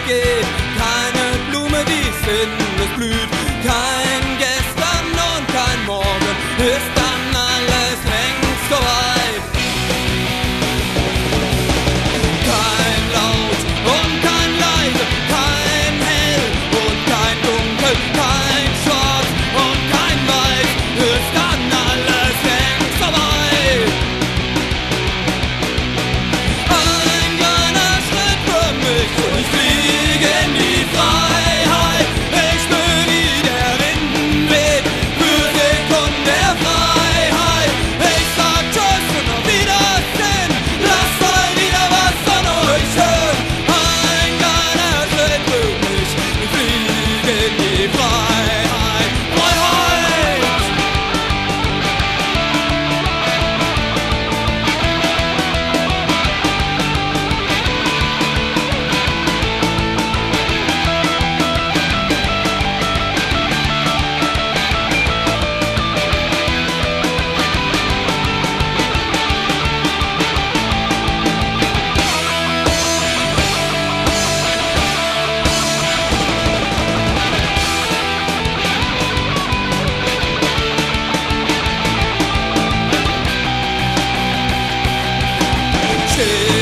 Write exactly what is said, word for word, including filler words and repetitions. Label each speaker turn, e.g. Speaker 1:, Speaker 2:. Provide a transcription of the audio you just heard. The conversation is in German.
Speaker 1: vergeht, keine Blume, die sinnlos blüht, kein Gestern und kein Morgen, ist dann alles längst vorbei. Kein Laut und kein Leise, kein Hell und kein Dunkel, kein Schwarz und kein Weiß, ist dann alles längst vorbei. Ein kleiner Schritt für mich und ich fliege in die Freiheit. Ich spür, wie der Wind weht, für Sekunden der Freiheit. Ich sag Tschüss und auf Wiedersehen, lasst mal wieder was von euch hören. Ein kleiner Schritt für mich, ich fliege in die Freiheit. Freiheit! Steh